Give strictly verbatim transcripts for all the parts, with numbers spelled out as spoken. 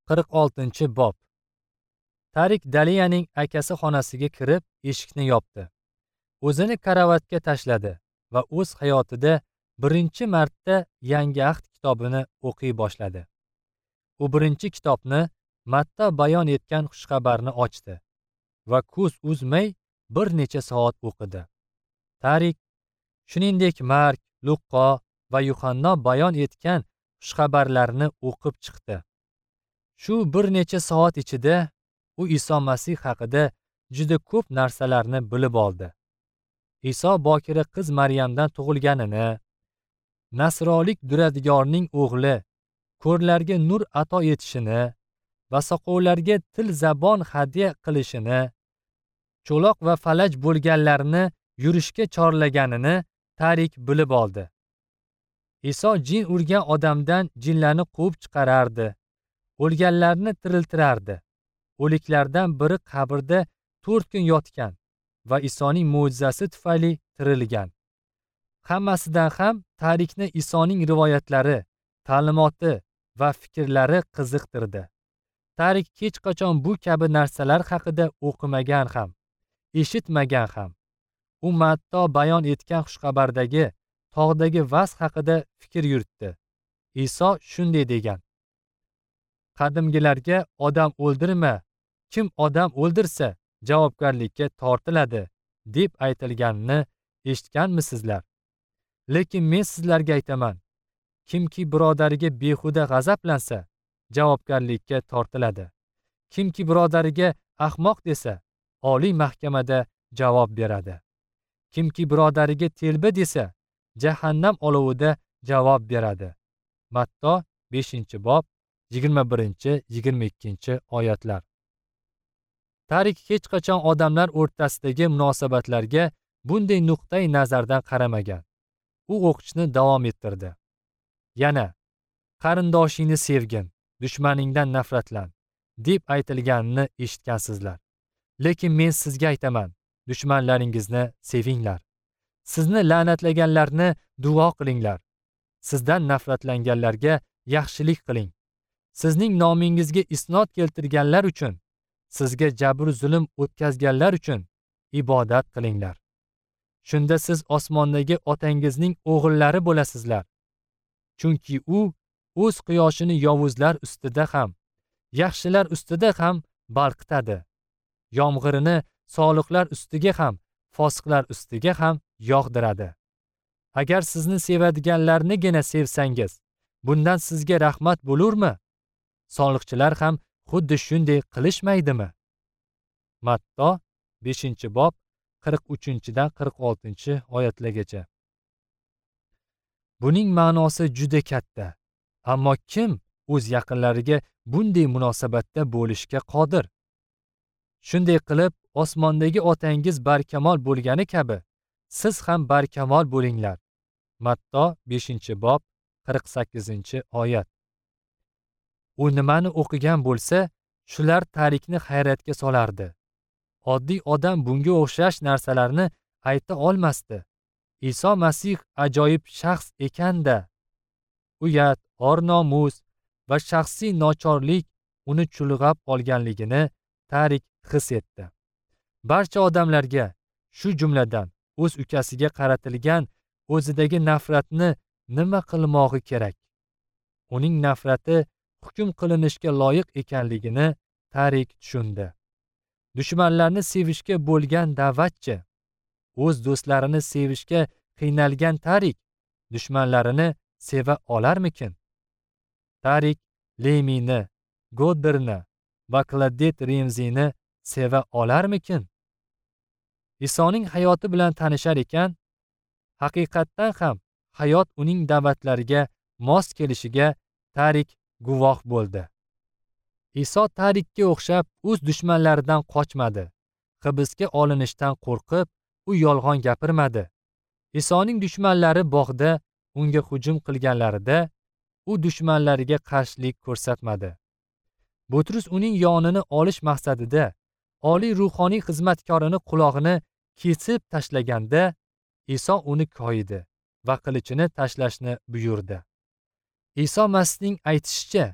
qirq oltinchi bob. Tarik Daliyaning akasi xonasiga kirib, eshikni yopdi. O'zini karavotga tashladi va o'z hayotida birinchi marta Yangi ahd kitobini o'qiy boshladi. U birinchi kitobni Matta bayon etgan xushxabarni ochdi va ko'z uzmay bir necha soat o'qidi. Tarik, shuningdek Mark, Luqo va Yuhanno bayon etgan xushxabarlarni o'qib chiqdi. Shu bir necha soat ichida u Iso Masih haqida juda ko'p narsalarni bilib oldi. Iso bokira qiz Maryamdan tug'ilganini, nasrolik duradgorning o'g'li, ko'rlarga nur ato etishini va soqovlarga til zabon hadya qilishini, cho'loq va falaj bo'lganlarni yurishga chorlaganini Tarik bilib oldi. Iso jin urgan odamdan jinlarni quvib chiqarardi, o'lganlarni tiriltirardi. O'liklardan biri qabrda to'rt kun yotgan va Isoning mo'jizasi tufayli tirilgan. Hammasidan ham Tarikni Isoning rivoyatlari, ta'limoti va fikrlari qiziqtirdi. Tarik hech qachon bu kabi narsalar haqida o'qimagan ham, eshitmagan ham. U Matto bayon etgan xushxabardagi tog'dagi vaz haqida fikr yuritdi. Iso shunday degan: Qadimgilarga odam o'ldirma, kim odam o'ldirsa javobgarlikka tortiladi deb aytilganini eshitganmisizlar? Lekin men sizlarga aytaman, kimki birodariga behuda g'azablansa javobgarlikka tortiladi. Kimki birodariga ahmoq desa oliy mahkamada javob beradi. Kimki birodariga telba desa jahannam olovida javob beradi. Matto beshinchi bob yigirma birinchi yigirma ikkinchi oyatlar. Tarik hech qachon odamlar o'rtasidagi munosabatlarga bunday nuqtai nazardan qaramagan. U o'qishni davom ettirdi. Yana qarindoshingni sevgin, dushmaningdan nafratlan deb aytilganini eshitgansizlar. Lekin men sizga aytaman, dushmanlaringizni sevinglar. Sizni la'natlaganlarni duo qilinglar. Sizdan nafratlanganlarga yaxshilik qiling. Sizning nomingizga isnod keltirganlar uchun, sizga jabr zulm o'tkazganlar uchun ibodat qilinglar. Shunda siz osmondagi otangizning o'g'illari bo'lasizlar. Chunki u o'z quyoshini yovuzlar ustida ham, yaxshilar ustida ham balqitadi. Yomg'irini soliqlar ustiga ham, fosiqlar ustiga ham yog'diradi. Agar sizni sevadiganlarnigina sevsangiz, bundan sizga rahmat bo'lurmi? Soliqchilar ham xuddi shunday qilishmaydimi? Matto beshinchi bob qirq uchinchidan qirq oltinchi oyatlargacha. Buning ma'nosi juda katta. Ammo kim o'z yaqinlariga bunday munosabatda bo'lishga qodir? Shunday qilib, osmondagi otangiz barkamol bo'lgani kabi, siz ham barkamol bo'linglar. Matto beshinchi bob qirq sakkizinchi oyat. U nimani o'qigan bo'lsa, shular Tarikni hayratga solardi. Oddiy odam bunga o'xshash narsalarni ayta olmasdi. Iso Masih ajoyib shaxs ekanda. Uyat, or-nomus va shaxsiy nochorlik uni chulg'ab olganligini Tarik his etdi. Barcha odamlarga, shu jumladan o'z ukasiga qaratilgan o'zidagi nafratni nima qilmog'i kerak? Uning nafrati hukm qilinishga loyiq ekanligini Tarik tushundi. Dushmanlarni sevishga bo'lgan da'vatchi, o'z do'stlarini sevishga qiynalgan Tarik dushmanlarini seva olarmikin? Tarik Lemini, Godberni va Kladet Remzini seva olarmikin? Isoning hayoti bilan tanishar ekan, haqiqatdan ham hayot uning da'vatlariga mos kelishiga Tarik guvoh bo'ldi. Iso Tarikka o'xshab o'z dushmanlaridan qochmadi. Hibsga olinishdan qo'rqib, u yolg'on gapirmadi. Isoning dushmanlari bog'da unga hujum qilganlarida u dushmanlariga qarshilik ko'rsatmadi. Butrus uning yonini olish maqsadida oliy ruhoniy xizmatkorini qulog'ini kesib tashlaganda, Iso uni koyidi va qilichini tashlashni buyurdi. Iso Masihning aytishicha,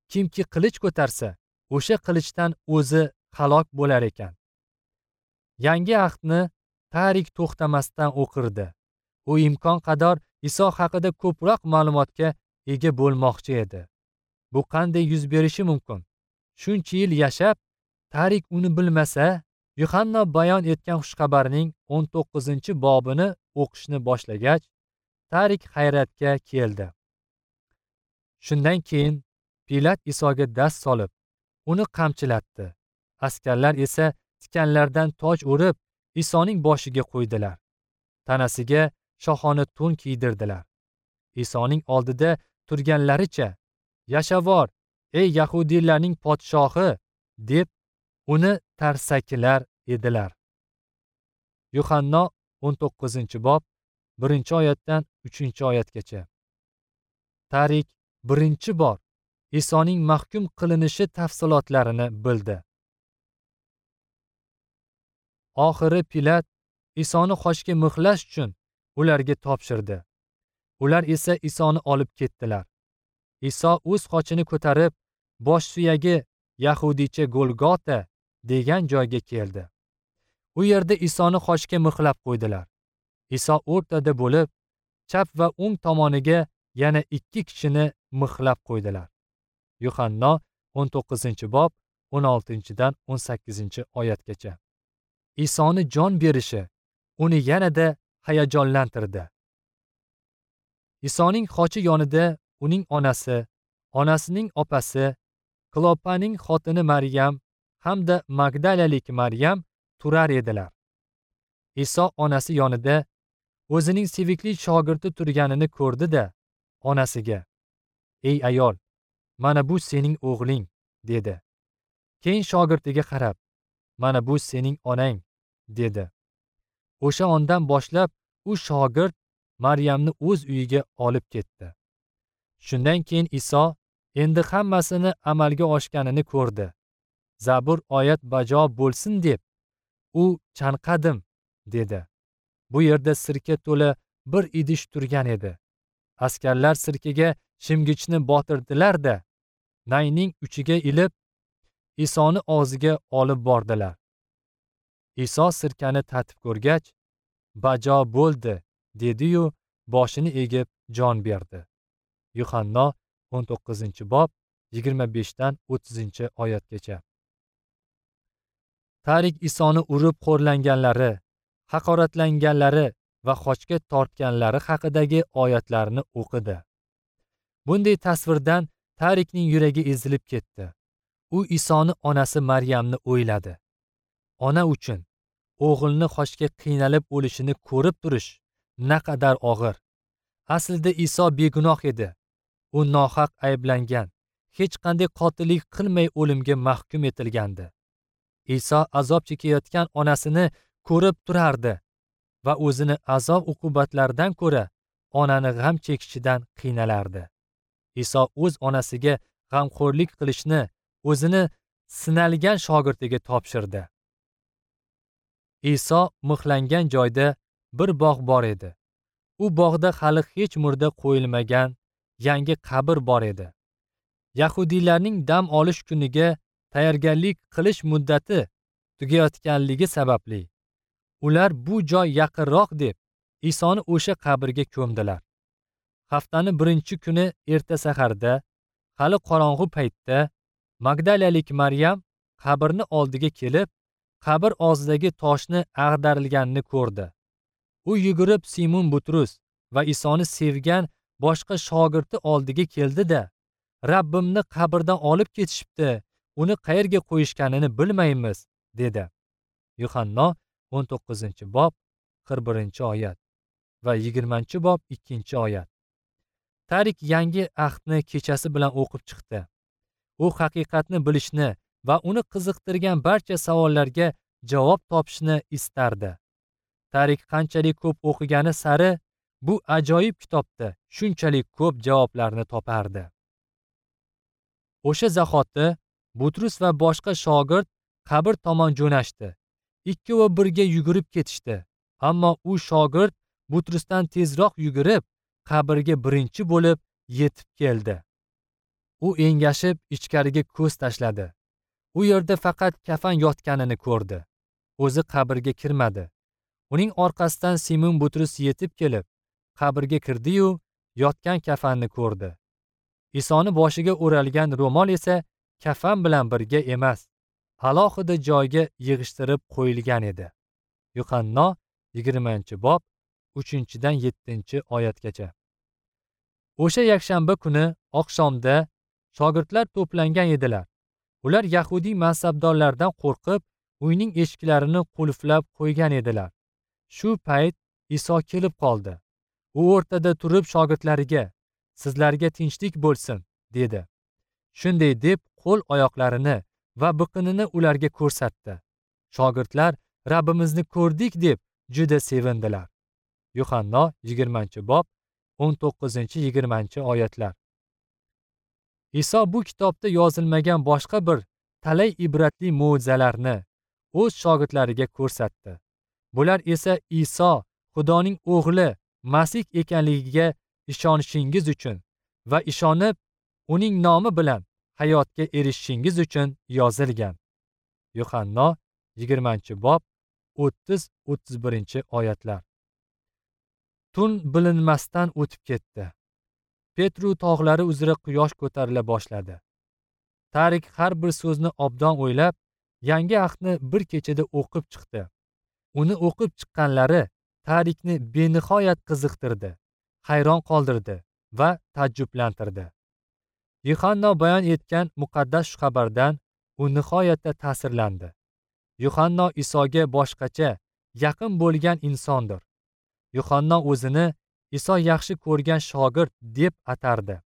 kimki qilich ko'tarsa, o'sha qilichdan o'zi halok bo'lar ekan. Yangi ahdni Tarik to'xtamasdan o'qirdi. U imkon qadar Iso haqida ko'proq ma'lumotga ega bo'lmoqchi edi. Bu qanday yuz berishi mumkin? Shuncha yil yashab, Tarik uni bilmasa, Yuhanna bayon etgan xushxabarning o'n to'qqizinchi bobini o'qishni boshlagach, Tarik hayratga keldi. Shundan keyin Pilat Isoga dast solib, uni qamchilatdi. Askarlar esa tikanlardan toj o'rib, Isoning boshiga qo'ydilar. Tanasiga shohona to'n kiydirdilar. Isoning oldida turganlaricha, "Yashavor, ey Yahudiylarning podshohi!" deb uni tarsakilar edilar. Yuhanna o'n to'qqizinchi bob birinchi oyatdan uchinchi oyatgacha. Tarik birinchi bor Isoning mahkum qilinishi tafsilotlarini bildi. Oxiri Pilat Isoni qochga mixlash uchun ularga topshirdi. Ular esa Isoni olib ketdilar. Iso o'z qochini ko'tarib, bosh suyagi yahudiycha Golgota degan joyga keldi. U yerda Isoni qochga mixlab qo'ydilar. Iso o'rtada bo'lib, chap va o'ng tomoniga yana ikki kishini mixlab qo'ydilar. Yuhanna o'n to'qqizinchi bob o'n oltinchidan o'n sakkizinchi oyatgacha. Isoni jon berishi uni yanada hayajonlantirdi. Isoning xochi yonida uning onasi, onasining opasi, Klopaning xotini Maryam hamda Magdalalik Maryam turar edilar. Iso onasi yonida o'zining sevikli shogirdi turganini ko'rdi-da, onasiga: "Ey ayol, mana bu sening o'g'ling", dedi. Keyin shogirdiga qarab: "Mana bu sening onang", dedi. O'sha ondan boshlab u shogird Maryamni o'z uyiga olib ketdi. Shundan keyin Iso endi hammasini amalga oshganini ko'rdi. Zabur oyat bajo bo'lsin deb u chanqadim, dedi. Bu yerda sirka to'la bir idish turgan edi. Askarlar sirkaga shimgichni botirdilar-da, nayning uchiga ilib Isoni og'ziga olib bordilar. Iso sirkani tatib ko'rgach, "Bajo bo'ldi", dedi-yu boshini egib jon berdi. Yuhanna o'n to'qqizinchi bob yigirma beshdan o'ttizinchi oyatgacha. Tarik Isoni urib xo'rlanganlari, haqoratlanganlari va qochga tortganlari haqidagi oyatlarni o'qidi. Bunday tasvirdan Tarikning yuragi ezilib ketdi. U Isoni onasi Maryamni o'yladi. Ona uchun o'g'ilni qochga qiynalib o'lishini ko'rib turish naqadar og'ir. Aslida Iso begunoh edi. U nohaq ayblangan, hech qanday qotillik qilmay o'limga mahkum etilgandi. Iso azob chekayotgan onasini ko'rib turardi va o'zini azob uqubatlardan ko'ra onani g'am chekishidan qiynalardi. Iso o'z onasiga g'amxo'rlik qilishni o'zini sinalgan shogirdiga topshirdi. Iso mixlangan joyda bir bog' bor edi. U bog'da hali hech murda qo'yilmagan yangi qabr bor edi. Yahudiylarning dam olish kuniga tayyorgarlik qilish muddati tugayotganligi sababli ular bu joy yaqinroq deb Isoni o'sha qabrga ko'mdilar. Haftaning birinchi kuni erta saharda, hali qorong'u paytda Magdalalik Maryam qabrni oldiga kelib, qabr og'zidagi toshni ag'darilganini ko'rdi. U yugurib Simon Butrus va Isoni sevgan boshqa shogirdi oldiga keldi-da, "Rabbimni qabrdan olib ketishibdi, uni qayerga qo'yishganini bilmaymiz", dedi. Yuhanna o'n to'qqizinchi bob qirq birinchi oyat va yigirmanchi bob ikkinchi oyat. Tarik yangi ahdni kechasi bilan o'qib chiqdi. U haqiqatni bilishni va uni qiziqtirgan barcha savollarga javob topishni istardi. Tarik qanchalik ko'p o'qigani sari bu ajoyib kitobda shunchalik ko'p javoblarni topardi. O'sha zahoti Butrus va boshqa shogird qabr tomon jo'nashdi. Ikkovi birga yugurib ketishdi, ammo u shogird Butrusdan tezroq yugurib, qabrga birinchi bo'lib yetib keldi. U engashib ichkariga ko'z tashladi. U yerda faqat kafan yotganini ko'rdi. O'zi qabrga kirmadi. Uning orqasidan Simon Butrus yetib kelib, qabrga kirdi-yu, yotgan kafanni ko'rdi. Isoni boshiga o'ralgan ro'mol esa kafan bilan birga emas, alohida joyga yig'ishtirib qo'yilgan edi. Yuhanno yigirmanchi bob uchinchidan yettinchi oyatgacha. O'sha yakshanba kuni oqshomda shogirdlar to'plangan edilar. Ular Yahudiy mansabdorlardan qo'rqib, uyning eshiklarini qulflab qo'ygan edilar. Shu payt Iso kelib qoldi. U o'rtada turib shogirdlariga, "Sizlarga tinchlik bo'lsin", dedi. Shunday deb qo'l oyoqlarini va biqinini ularga ko'rsatdi. Shogirdlar Rabbimizni ko'rdik deb juda sevindilar. Yuhanno yigirmanchi bob o'n to'qqizinchi yigirmanchi oyatlar. Iso bu kitobda yozilmagan boshqa bir talay ibratli mo'jizalarni o'z shogirdlariga ko'rsatdi. Bular esa Iso Xudoning o'g'li Masih ekanligiga ishonishingiz uchun va ishonib uning nomi bilan hayotga erishishingiz uchun yozilgan. Yuhanno yigirmanchi bob o'ttiz o'ttiz birinchi oyatlar. Tun bilinmasdan o'tib ketdi. Petru tog'lari uzra quyosh ko'tarila boshladi. Tarik har bir so'zni obdon o'ylab, yangi ahdni bir kechada o'qib chiqdi. Uni o'qib chiqqanlari Tarikni benihoyat qiziqtirdi, hayron qoldirdi va tajjublantirdi. Yuhanno bayon etgan muqaddas xabardan u nihoyatda ta'sirlandi. Yuhanno Isoga boshqacha, yaqin bo'lgan insondir. Yuhanno o'zini Iso yaxshi ko'rgan shogird deb atardi.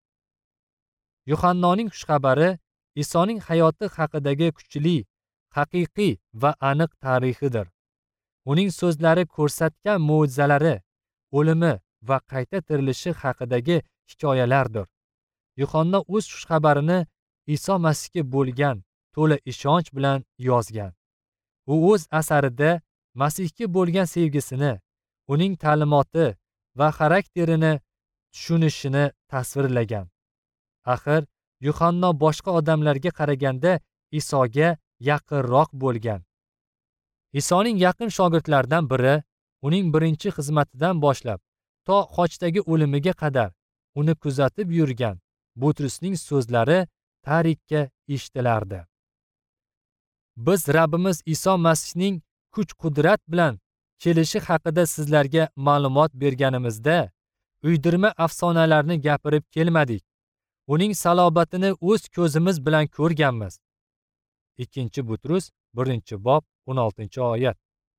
Yuhannoning xushxabari Isoning hayoti haqidagi kuchli, haqiqiy va aniq tarixidir. Uning so'zlari ko'rsatgan mo'jizalari, o'limi va qayta tirilishi haqidagi hikoyalardir. Yuhanno o'z xushxabarini Iso Masihga bo'lgan to'la ishonch bilan yozgan. U o'z asarida Masihga bo'lgan sevgisini, uning ta'limoti va xarakterini tushunishini tasvirlagan. Axir Yuhanno boshqa odamlarga qaraganda Isoga yaqinroq bo'lgan. Isoning yaqin shogirdlaridan biri uning birinchi xizmatidan boshlab to qochdagi o'limiga qadar uni kuzatib yurgan Butrusning so'zlari Tarikka eshitilardi. Biz Rabbimiz Iso Masihning kuch-qudrat bilan kelishi haqida sizlarga ma'lumot berganimizda uydirma afsonalarni gapirib kelmadik. Uning salobatini o'z ko'zimiz bilan ko'rganmiz. ikkinchi Butrus birinchi bob o'n oltinchi oyat.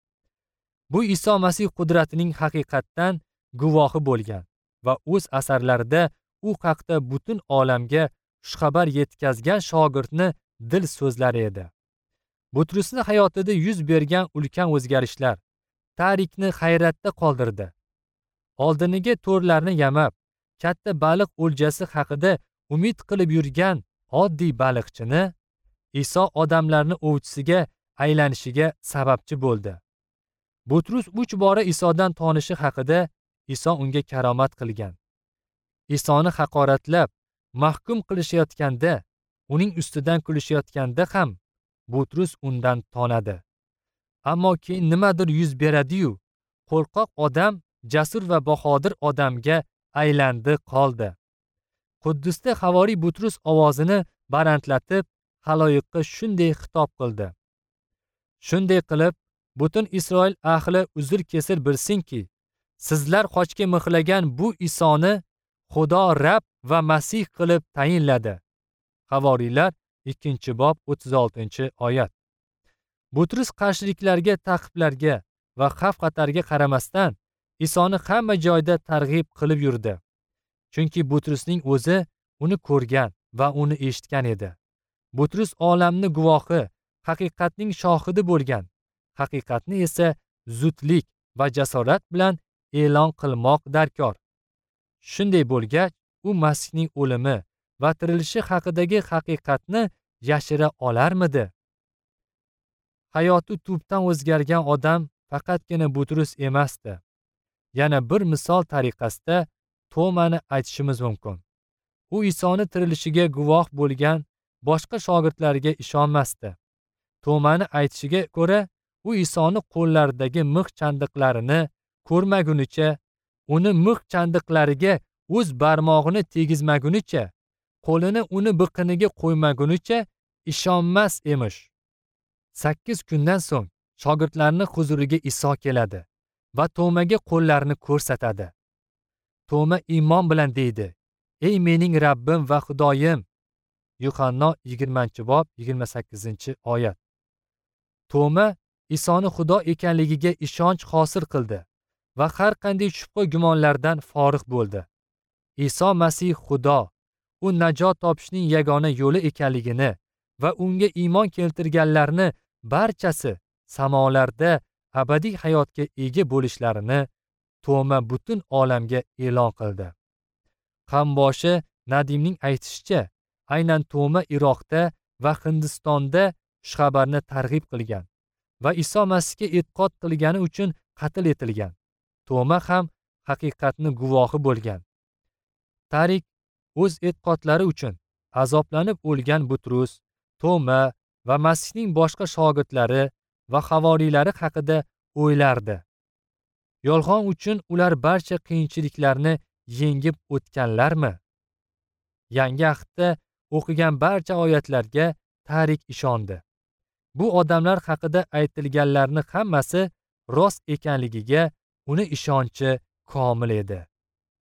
Bu Iso Masih qudratining haqiqatdan guvohi bo'lgan va o'z asarlarida u haqda butun olamga xushxabar yetkazgan shogirdni dil so'zlari edi. Butrusning hayotida yuz bergan ulkan o'zgarishlar Tarikni hayratda qoldirdi. Oldiniga to'rlarni yamab, katta baliq o'ljasi haqida umid qilib yurgan oddiy baliqchini Iso odamlarni ovchisiga aylanishiga sababchi bo'ldi. Butrus uch bora Isodan tonishi haqida Iso unga karomat qilgan. Isoni haqoratlab, mahkum qilishayotganda, uning ustidan kulishayotganda ham Butrus undan tonadi. Ammo keyin nimadir yuz beradi-yu, qo'rqoq odam jasur va bahodir odamga aylandi qoldi. Quddusda Havoriy Butrus ovozini barandlatib, xaloyiqqa shunday xitob qildi. Shunday qilib, butun Isroil ahli uzr kesir bilsinki, sizlar qochga mixlagan bu Isoni Xudo Rabb va Masih qilib tayinladi. Havoriylar ikkinchi bob o'ttiz oltinchi oyat. Butrus qarshiliklarga, ta'qiblarga va xavf-xatarga qaramasdan Isoni hamma joyda targ'ib qilib yurdi. Chunki Butrusning o'zi uni ko'rgan va uni eshitgan edi. Butrus olamni guvohi, haqiqatning shohidi bo'lgan. Haqiqatni esa zudlik va jasorat bilan e'lon qilmoq darkor. Shunday bo'lgach, u Masihning o'limi va tirilishi haqidagi haqiqatni yashira olarmidi? Hayoti tubdan o'zgargan odam faqatgina Butrus emasdi. Yana bir misol tariqasida Tomani aytishimiz mumkin. u Isoni tirilishiga guvoh bo'lgan boshqa shogirdlariga ishonmasdi. Tomani aytishiga ko'ra, u Isoni qo'llaridagi mix chandiqlarini ko'rmagunicha, uni mix chandiqlariga o'z barmog'ini tegizmagunicha, qo'lini uni biqiniga qo'ymagunicha ishonmas emish. sakkiz kundan so'ng shogirdlarning huzuriga Iso keladi va Tomaga qo'llarini ko'rsatadi. Toma iymon bilan deydi: "Ey mening Rabbim va Xudoyim!" Yuhanno yigirmanchi bob yigirma sakkizinchi oyat. Toma Isoni Xudo ekanligiga ishonch hosil qildi va har qanday shubha gumonlardan forig' bo'ldi. Iso Masih Xudo, u najot topishning yagona yo'li ekanligini va unga iymon keltirganlarni barchasi samolarda abadiy hayotga ega bo'lishlarini Toma butun olamga e'lon qildi. Qamboshi Nadimning aytishicha, aynan Toma Iroqda va Hindistonda shu xabarni targ'ib qilgan va Iso Masihga e'tiqod qilgani uchun qatl etilgan. Toma ham haqiqatni guvohi bo'lgan. Tarik o'z e'tiqodlari uchun azoblanib o'lgan Butrus, Toma va Masihning boshqa shogirdlari va havoriylari haqida o'ylardi. Yolg'on uchun ular barcha qiyinchiliklarni yengib o'tganlarmi? Yangi ahdda o'qigan barcha oyatlarga Tarik ishondi. Bu odamlar haqida aytilganlarning hammasi rost ekanligiga uni ishonchi komil edi.